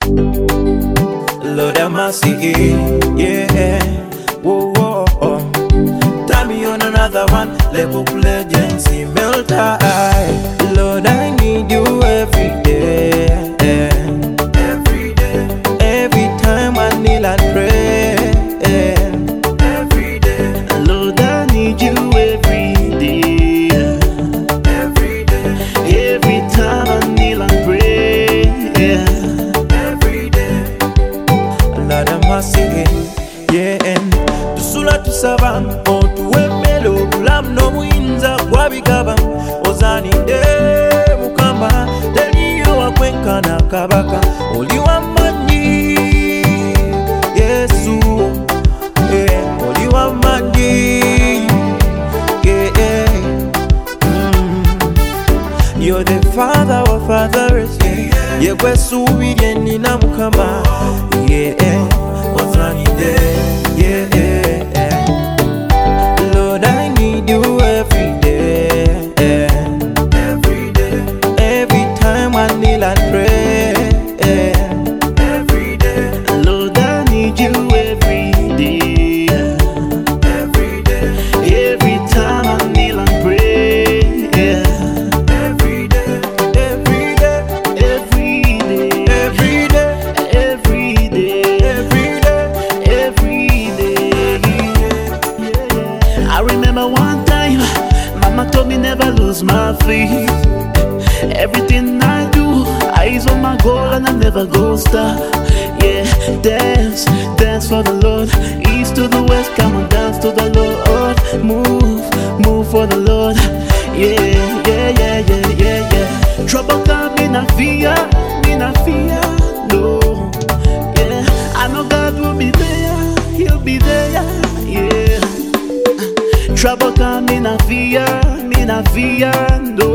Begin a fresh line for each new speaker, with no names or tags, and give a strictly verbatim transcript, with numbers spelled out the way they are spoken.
Lord have mercy, yeah. Whoa, whoa, oh. Tell me on another one. Level legends, melt high. Lord, I need you every day. Every day. Every time I kneel and pray. Every day.
Lord, I need you every day.
Every day.
Every time I kneel and pray.
Every day. Lord have mercy, yeah. Tusula tusaba otuwemelo bulamu n'obuyinza gwabigaba ozanidde Mukama teriyo wakwenkana kabaka oli w'amaanyi Yesu, yeah. Oli w'amaanyi, yeah. Mm. You're the father of fathers, yeah. Yegwe essuubi lye nnina Mukama, yeah. Ozanidde, yeah. Lord, I need you every day. Every day. Every time I kneel and pray. Every day.
Lord, I need you every day.
Every day.
Every time I kneel and pray.
Every day. Every day.
Every day.
Every day.
Every day.
Every day.
Every day. I remember one time, Mama told me never lose my faith. Everything I do, eyes on my goal and I never go stop. Yeah, dance, dance for the Lord. East to the west, come on, dance to the Lord. Move, move for the Lord. Yeah, yeah, yeah, yeah, yeah, yeah. Trouble come, me not fear, me not fear, no. Yeah, I know God will be there, He'll be there, yeah. Trouble come, me not fear, me not fear, no.